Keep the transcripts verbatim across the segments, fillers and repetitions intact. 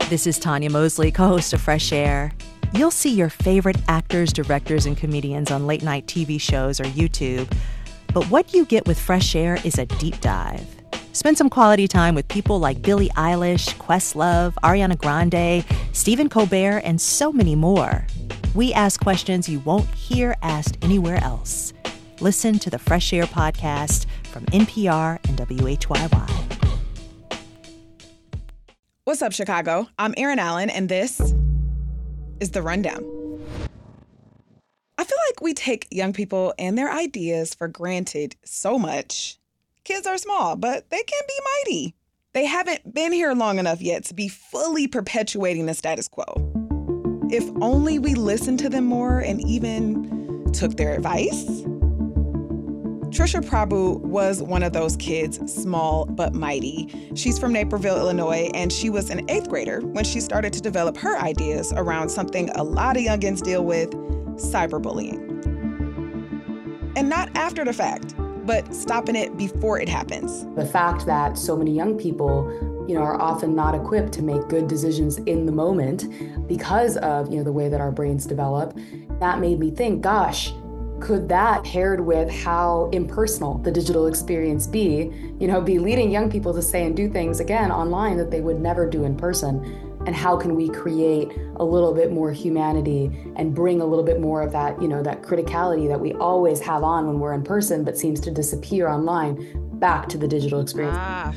This is Tanya Mosley, co-host of Fresh Air. You'll see your favorite actors, directors, and comedians on late-night T V shows or YouTube. But what you get with Fresh Air is a deep dive. Spend some quality time with people like Billie Eilish, Questlove, Ariana Grande, Stephen Colbert, and so many more. We ask questions you won't hear asked anywhere else. Listen to the Fresh Air podcast from N P R and W H Y Y. What's up, Chicago? I'm Erin Allen, and this is The Rundown. I feel like we take young people and their ideas for granted so much. Kids are small, but they can be mighty. They haven't been here long enough yet to be fully perpetuating the status quo. If only we listened to them more and even took their advice. Trisha Prabhu was one of those kids, small but mighty. She's from Naperville, Illinois, and she was an eighth grader when she started to develop her ideas around something a lot of youngins deal with, cyberbullying. And not after the fact, but stopping it before it happens. The fact that so many young people, you know, are often not equipped to make good decisions in the moment because of, you know, the way that our brains develop, that made me think, gosh, could that, paired with how impersonal the digital experience be, you know, be leading young people to say and do things, again, online that they would never do in person? And how can we create a little bit more humanity and bring a little bit more of that, you know, that criticality that we always have on when we're in person, but seems to disappear online, back to the digital experience? Ah.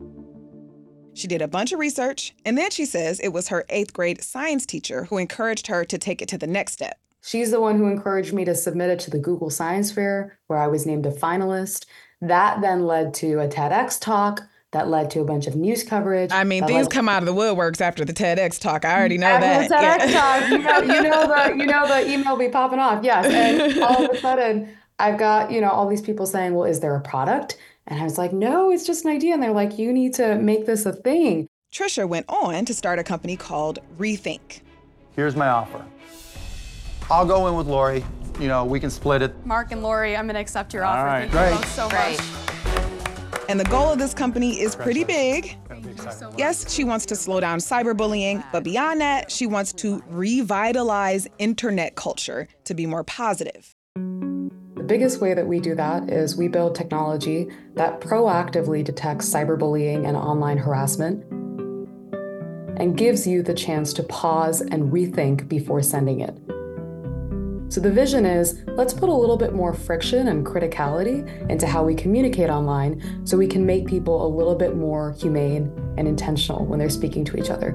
She did a bunch of research, and then she says it was her eighth grade science teacher who encouraged her to take it to the next step. She's the one who encouraged me to submit it to the Google Science Fair, where I was named a finalist. That then led to a TEDx talk. That led to a bunch of news coverage. I mean, that things led- come out of the woodworks after the TEDx talk. I already know after that. the TEDx Yeah. talk, you know, you know the you know the email be popping off. Yes, and all of a sudden, I've got, you know, all these people saying, "Well, is there a product?" And I was like, "No, it's just an idea." And they're like, "You need to make this a thing." Trisha went on to start a company called Rethink. Here's my offer. I'll go in with Lori. You know, we can split it. Mark and Lori, I'm going to accept your All offer. right, Thank great. you both so Great. much. And the goal of this company is pretty big. Thank you so much. Yes, she wants to slow down cyberbullying, but beyond that, she wants to revitalize internet culture to be more positive. The biggest way that we do that is we build technology that proactively detects cyberbullying and online harassment and gives you the chance to pause and rethink before sending it. So the vision is, let's put a little bit more friction and criticality into how we communicate online so we can make people a little bit more humane and intentional when they're speaking to each other.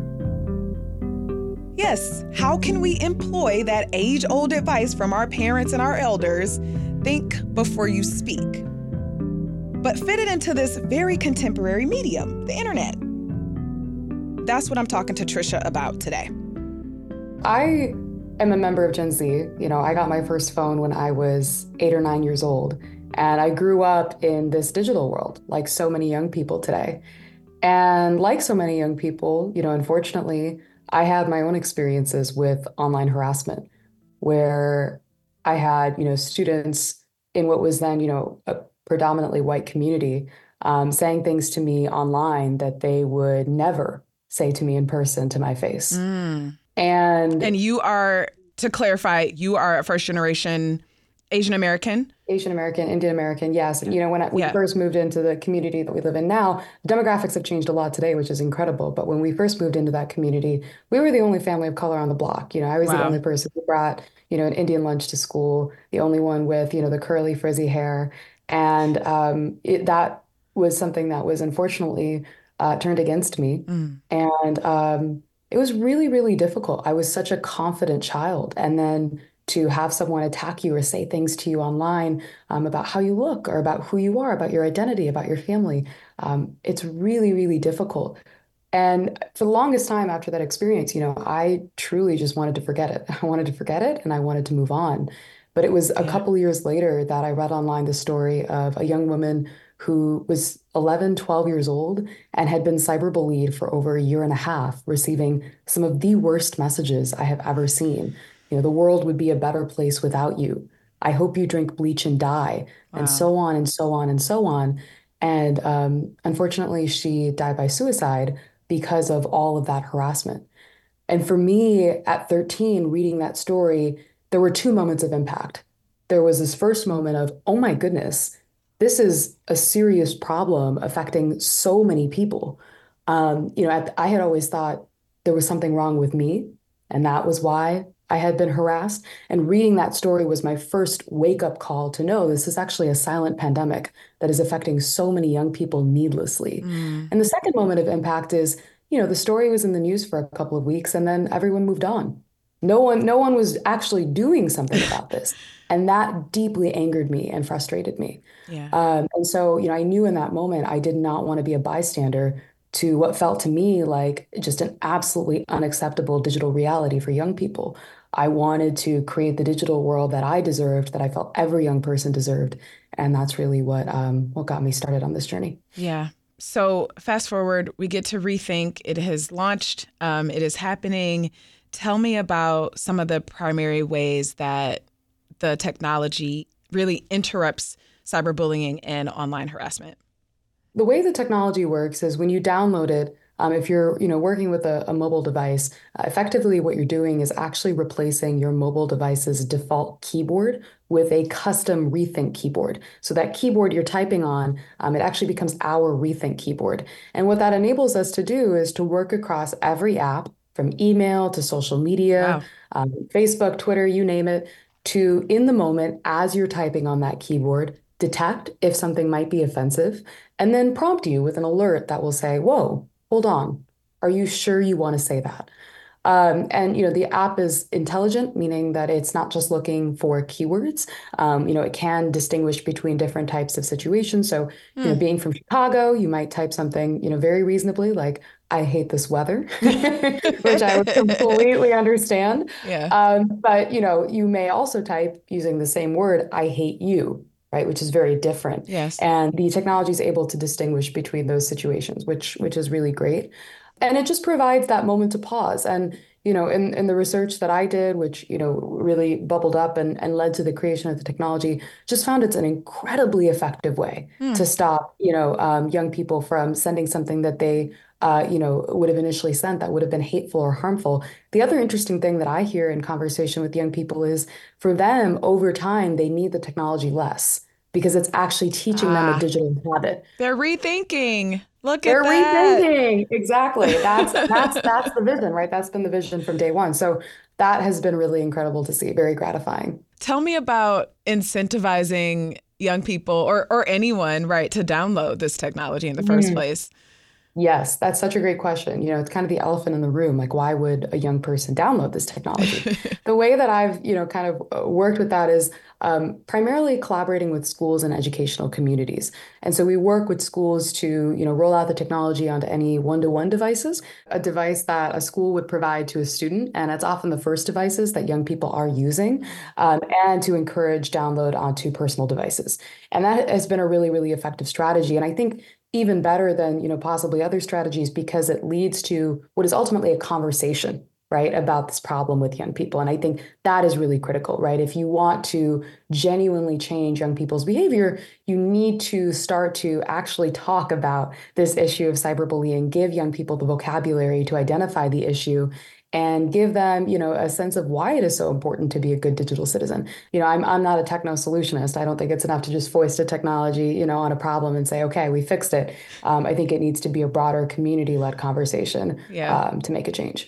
Yes, how can we employ that age-old advice from our parents and our elders, think before you speak, but fit it into this very contemporary medium, the internet? That's what I'm talking to Trisha about today. I am a member of Gen Z. You know, I got my first phone when I was eight or nine years old, and I grew up in this digital world, like so many young people today. And like so many young people, you know, unfortunately, I had my own experiences with online harassment, where I had, you know, students in what was then, you know, a predominantly white community, um, saying things to me online that they would never say to me in person to my face. Mm. And And you are, to clarify, you are a first generation Asian American? Asian American, Indian American, yes. You know, when I, we Yeah. first moved into the community that we live in now, demographics have changed a lot today, which is incredible. But when we first moved into that community, we were the only family of color on the block. You know, I was the Wow. only person who brought, you know, an Indian lunch to school, the only one with, you know, the curly, frizzy hair. And um, it, that was something that was unfortunately uh, turned against me. Mm. And um, it was really, really difficult. I was such a confident child. And then to have someone attack you or say things to you online um, about how you look or about who you are, about your identity, about your family, um, it's really, really difficult. And for the longest time after that experience, you know, I truly just wanted to forget it. I wanted to forget it and I wanted to move on. But it was a Yeah. couple years later that I read online the story of a young woman who was eleven, twelve years old and had been cyberbullied for over a year and a half, receiving some of the worst messages I have ever seen. You know, the world would be a better place without you. I hope you drink bleach and die, Wow. and so on and so on and so on. And um, unfortunately, she died by suicide because of all of that harassment. And for me, at thirteen, reading that story, there were two moments of impact. There was this first moment of, oh my goodness, this is a serious problem affecting so many people. Um, you know, at, I had always thought there was something wrong with me, and that was why I had been harassed. And reading that story was my first wake-up call to know this is actually a silent pandemic that is affecting so many young people needlessly. Mm. And the second moment of impact is, you know, the story was in the news for a couple of weeks and then everyone moved on. No one, no one was actually doing something about this. And that deeply angered me and frustrated me. Yeah. Um, and so, you know, I knew in that moment I did not want to be a bystander to what felt to me like just an absolutely unacceptable digital reality for young people. I wanted to create the digital world that I deserved, that I felt every young person deserved. And that's really what um, what got me started on this journey. Yeah. So fast forward, we get to Rethink. It has launched. Um, it is happening. Tell me about some of the primary ways that the technology really interrupts cyberbullying and online harassment. The way the technology works is when you download it, um, if you're you know, working with a, a mobile device, uh, effectively what you're doing is actually replacing your mobile device's default keyboard with a custom Rethink keyboard. So that keyboard you're typing on, um, it actually becomes our Rethink keyboard. And what that enables us to do is to work across every app, from email to social media, wow. um, Facebook, Twitter, you name it, to in the moment, as you're typing on that keyboard, detect if something might be offensive, and then prompt you with an alert that will say, whoa, hold on. Are you sure you want to say that? Um, and, you know, the app is intelligent, meaning that it's not just looking for keywords. Um, you know, it can distinguish between different types of situations. So, mm. you know, being from Chicago, you might type something, you know, very reasonably like, I hate this weather, which I would completely understand. Yeah. Um, but, you know, you may also type using the same word, I hate you. Right, which is very different. Yes. And the technology is able to distinguish between those situations, which which is really great. And it just provides that moment to pause. And, you know, in, in the research that I did, which, you know, really bubbled up and, and led to the creation of the technology, just found it's an incredibly effective way mm. to stop, you know, um, young people from sending something that they, uh, you know, would have initially sent that would have been hateful or harmful. The other interesting thing that I hear in conversation with young people is for them, over time, they need the technology less because it's actually teaching ah, them a digital habit. They're rethinking. Look They're at that. They're rethinking. Exactly. That's that's that's the vision, right? That's been the vision from day one. So that has been really incredible to see, very gratifying. Tell me about incentivizing young people or or anyone, right, to download this technology in the first mm. place. Yes, that's such a great question. You know, it's kind of the elephant in the room. Like, why would a young person download this technology? The way that I've, you know, kind of worked with that is um, primarily collaborating with schools and educational communities. And so we work with schools to, you know, roll out the technology onto any one-to-one devices, a device that a school would provide to a student. And it's often the first devices that young people are using, um, and to encourage download onto personal devices. And that has been a really, really effective strategy. And I think even better than, you know, possibly other strategies because it leads to what is ultimately a conversation, right, about this problem with young people. And I think that is really critical, right? If you want to genuinely change young people's behavior, you need to start to actually talk about this issue of cyberbullying, give young people the vocabulary to identify the issue, and give them, you know, a sense of why it is so important to be a good digital citizen. You know, I'm I'm not a techno solutionist. I don't think it's enough to just foist a technology, you know, on a problem and say, okay, we fixed it. Um, I think it needs to be a broader community-led conversation yeah. um, to make a change.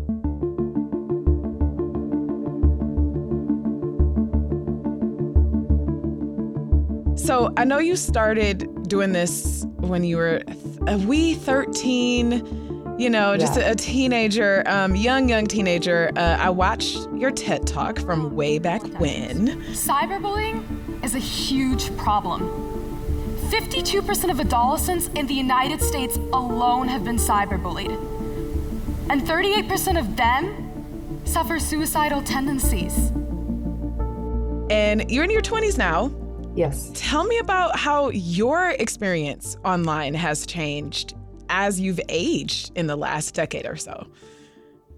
So I know you started doing this when you were a wee thirteen. You know, just yeah. a, a teenager, um, young, young teenager. Uh, I watched your TED Talk from way back when. Cyberbullying is a huge problem. fifty-two percent of adolescents in the United States alone have been cyberbullied. And thirty-eight percent of them suffer suicidal tendencies. And you're in your twenties now. Yes. Tell me about how your experience online has changed as you've aged in the last decade or so.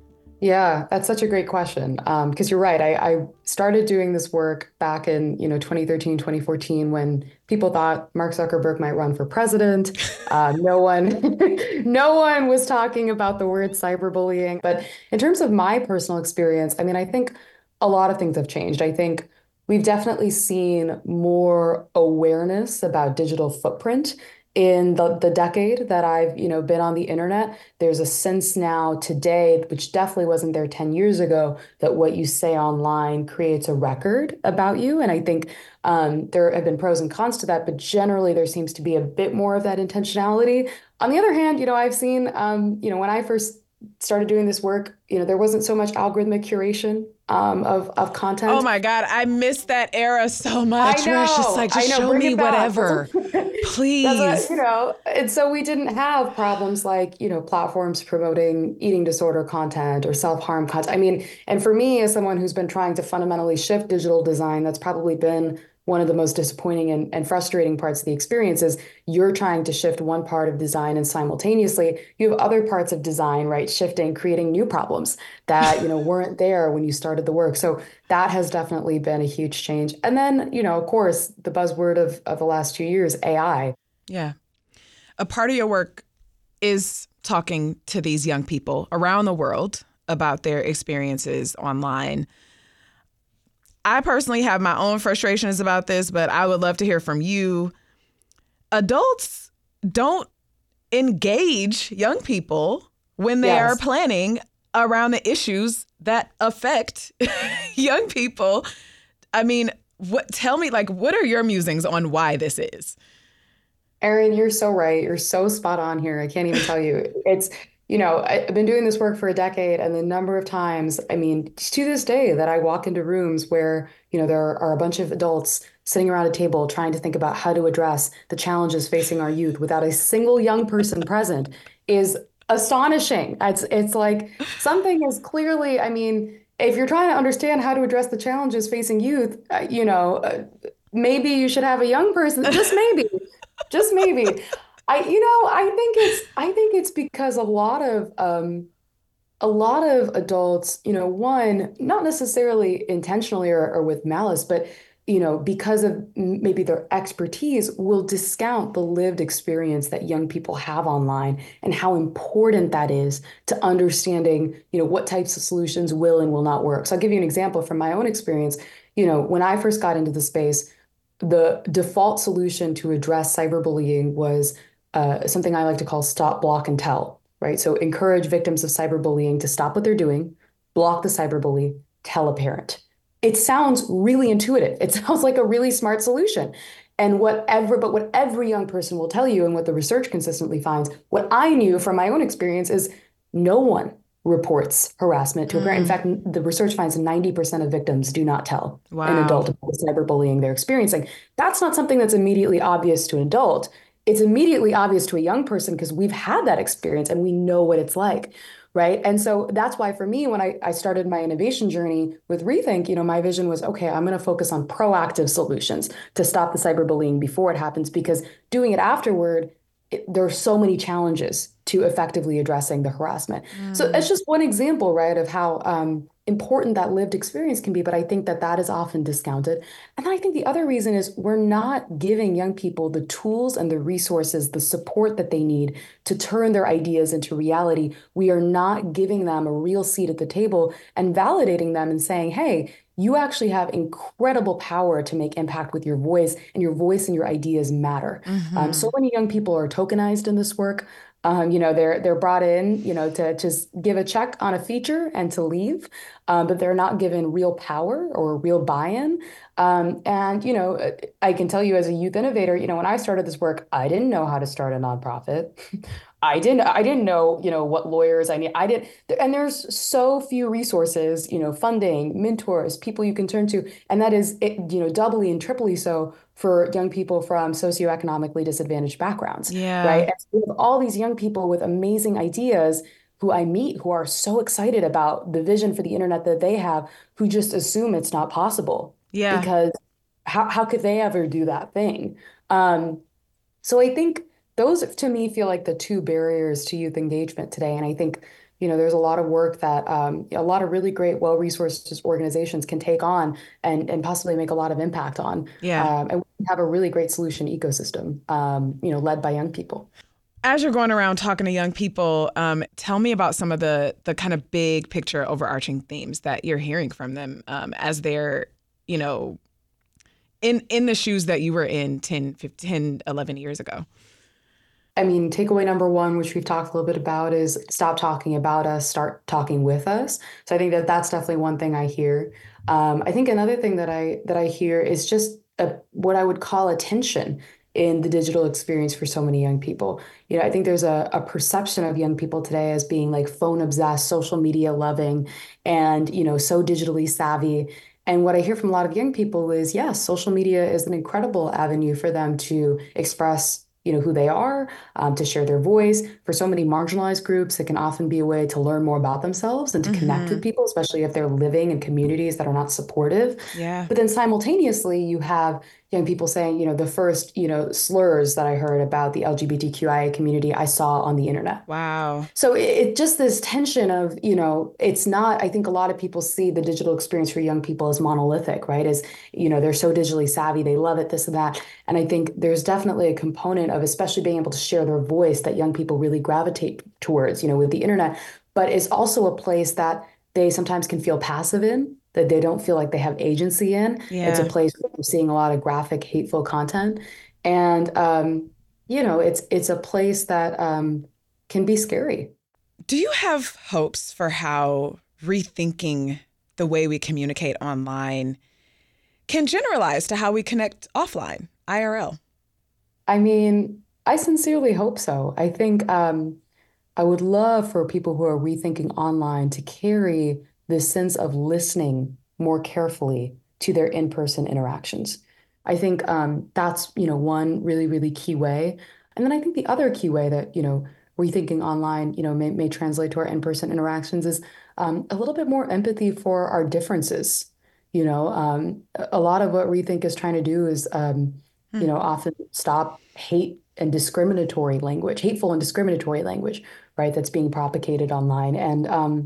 Yeah, that's such a great question. Um, because you're right. I, I started doing this work back in, you know, twenty thirteen, twenty fourteen, when people thought Mark Zuckerberg might run for president. Uh, no one, no one was talking about the word cyberbullying. But in terms of my personal experience, I mean, I think a lot of things have changed. I think we've definitely seen more awareness about digital footprint in the, the decade that I've, you know, been on the internet. There's a sense now today, which definitely wasn't there ten years ago, that what you say online creates a record about you. And I think um, there have been pros and cons to that, but generally there seems to be a bit more of that intentionality. On the other hand, you know, I've seen, um, you know, when I first started doing this work, you know, there wasn't so much algorithmic curation um, of of content. Oh my God, I miss that era so much. I know. Where it's just like, just I know, show bring me it back. whatever, please. That's what, you know, and so we didn't have problems like, you know, platforms promoting eating disorder content or self-harm content. I mean, and for me, as someone who's been trying to fundamentally shift digital design, that's probably been one of the most disappointing and, and frustrating parts of the experience. Is you're trying to shift one part of design, and simultaneously you have other parts of design, right, shifting, creating new problems that, you know, weren't there when you started the work. So that has definitely been a huge change. And then, you know, of course, the buzzword of, of the last two years, A I. Yeah. A part of your work is talking to these young people around the world about their experiences online. I personally have my own frustrations about this, but I would love to hear from you. Adults don't engage young people when they Yes. are planning around the issues that affect young people. I mean, what? Tell me, like, what are your musings on why this is? Erin, you're so right. You're so spot on here. I can't even tell you. It's, you know, I- I've been doing this work for a decade, and the number of times, I mean, to this day, that I walk into rooms where, you know, there are a bunch of adults sitting around a table trying to think about how to address the challenges facing our youth without a single young person present is astonishing. It's, it's like something is clearly, I mean, if you're trying to understand how to address the challenges facing youth, uh, you know, uh, maybe you should have a young person, just maybe. Just maybe. I, you know, I think it's, I think it's because a lot of, um, a lot of adults, you know, one, not necessarily intentionally or, or with malice, but, you know, because of m- maybe their expertise, will discount the lived experience that young people have online and how important that is to understanding, you know, what types of solutions will and will not work. So I'll give you an example from my own experience. You know, when I first got into the space, the default solution to address cyberbullying was uh, something I like to call stop, block, and tell, right? So encourage victims of cyberbullying to stop what they're doing, block the cyberbully, tell a parent. It sounds really intuitive. It sounds like a really smart solution. And whatever, but what every young person will tell you, and what the research consistently finds, what I knew from my own experience is no one reports harassment to a parent. In fact, the research finds ninety percent of victims do not tell Wow. an adult about the cyberbullying they're experiencing. That's not something that's immediately obvious to an adult. It's immediately obvious to a young person because we've had that experience and we know what it's like, right? And so that's why for me, when I, I started my innovation journey with Rethink, you know, my vision was, okay, I'm going to focus on proactive solutions to stop the cyberbullying before it happens, because doing it afterward, it, there are so many challenges to effectively addressing the harassment. Mm. So it's just one example, right, of how um, important that lived experience can be. But I think that that is often discounted. And I think the other reason is we're not giving young people the tools and the resources, the support that they need to turn their ideas into reality. We are not giving them a real seat at the table and validating them and saying, hey, you actually have incredible power to make impact with your voice, and your voice and your ideas matter. Mm-hmm. Um, so many young people are tokenized in this work. Um, you know, they're they're brought in, you know, to just give a check on a feature and to leave, um, but they're not given real power or real buy-in. Um, and, you know, I can tell you as a youth innovator, you know, when I started this work, I didn't know how to start a nonprofit. I didn't I didn't know, you know, what lawyers I need. I did. And there's so few resources, you know, funding, mentors, people you can turn to. And that is, it, you know, doubly and triply so for young people from socioeconomically disadvantaged backgrounds. Yeah. Right. And so we have all these young people with amazing ideas who I meet who are so excited about the vision for the internet that they have, who just assume it's not possible. Yeah. Because how, how could they ever do that thing? Um, so I think those to me feel like the two barriers to youth engagement today. And I think, you know, there's a lot of work that um, a lot of really great, well-resourced organizations can take on and, and possibly make a lot of impact on. Yeah. Um, and we have a really great solution ecosystem, um, you know, led by young people. As you're going around talking to young people, um, tell me about some of the the kind of big picture overarching themes that you're hearing from them um, as they're, you know, in in the shoes that you were in ten, fifteen, eleven years ago. I mean, takeaway number one, which we've talked a little bit about, is stop talking about us, start talking with us. So I think that that's definitely one thing I hear. Um, I think another thing that I that I hear is just a, what I would call a tension in the digital experience for so many young people. You know, I think there's a, a perception of young people today as being like phone obsessed, social media loving, and, you know, so digitally savvy. And what I hear from a lot of young people is, yes, social media is an incredible avenue for them to express, you know, who they are, um, to share their voice. For so many marginalized groups, it can often be a way to learn more about themselves and to mm-hmm. connect with people, especially if they're living in communities that are not supportive. Yeah. But then simultaneously, you have young people saying, you know, the first, you know, slurs that I heard about the L G B T Q I A community I saw on the internet. Wow. So it, it just this tension of, you know, it's not, I think a lot of people see the digital experience for young people as monolithic, right? As, you know, they're so digitally savvy, they love it, this and that. And I think there's definitely a component of especially being able to share their voice that young people really gravitate towards, you know, with the internet. But it's also a place that they sometimes can feel passive in, that they don't feel like they have agency in. Yeah. It's a place where I'm seeing a lot of graphic, hateful content. And, um, you know, it's it's a place that um, can be scary. Do you have hopes for how rethinking the way we communicate online can generalize to how we connect offline, I R L? I mean, I sincerely hope so. I think um, I would love for people who are rethinking online to carry this sense of listening more carefully to their in-person interactions. I think um, that's, you know, one really, really key way. And then I think the other key way that, you know, rethinking online, you know, may, may translate to our in-person interactions is um, a little bit more empathy for our differences. You know, um, a lot of what Rethink is trying to do is, um, hmm. you know, often stop hate and discriminatory language, hateful and discriminatory language, right, that's being propagated online. And um,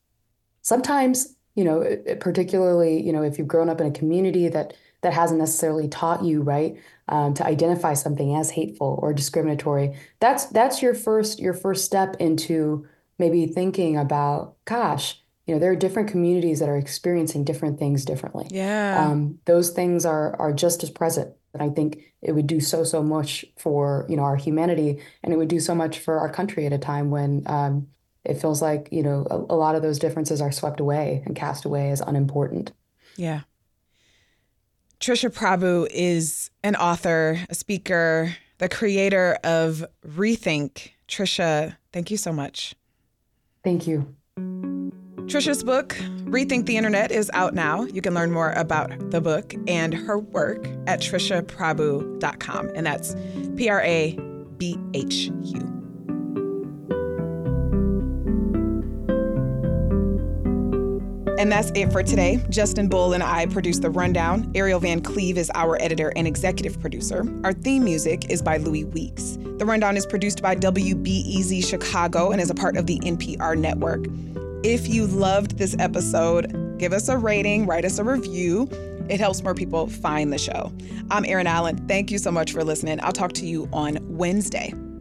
sometimes, you know, particularly, you know, if you've grown up in a community that that hasn't necessarily taught you, right, um, to identify something as hateful or discriminatory, that's that's your first your first step into maybe thinking about, gosh, you know, there are different communities that are experiencing different things differently. Yeah. Um, those things are are just as present. And I think it would do so, so much for, you know, our humanity, and it would do so much for our country at a time when um, it feels like, you know, a, a lot of those differences are swept away and cast away as unimportant. Yeah. Trisha Prabhu is an author, a speaker, the creator of Rethink. Trisha, thank you so much. Thank you. Trisha's book, Rethink the Internet, is out now. You can learn more about the book and her work at trisha prabhu dot com. And that's P R A B H U. And that's it for today. Justin Bull and I produce The Rundown. Ariel Van Cleve is our editor and executive producer. Our theme music is by Louis Weeks. The Rundown is produced by W B E Z Chicago and is a part of the N P R network. If you loved this episode, give us a rating, write us a review. It helps more people find the show. I'm Erin Allen. Thank you so much for listening. I'll talk to you on Wednesday.